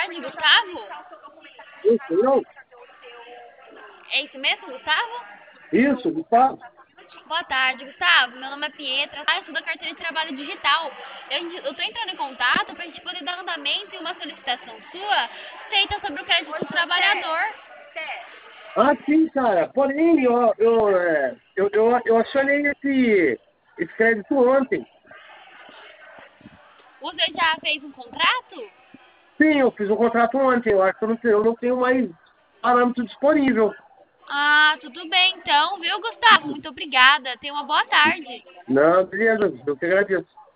tarde, Gustavo? Isso, não? É isso mesmo, Gustavo? Isso, Gustavo? Boa tarde, Gustavo. Meu nome é Pietra. Eu sou da carteira de trabalho digital. Eu tô entrando em contato pra gente poder dar andamento em uma solicitação sua feita sobre o crédito do trabalhador. Ah, sim, cara. Porém, eu acionei esse crédito ontem. Você já fez um contrato? Sim, eu fiz um contrato ontem. Eu acho que eu não tenho mais parâmetro disponível. Ah, tudo bem então, viu, Gustavo? Muito obrigada. Tenha uma boa tarde. Não, beleza. Eu que agradeço.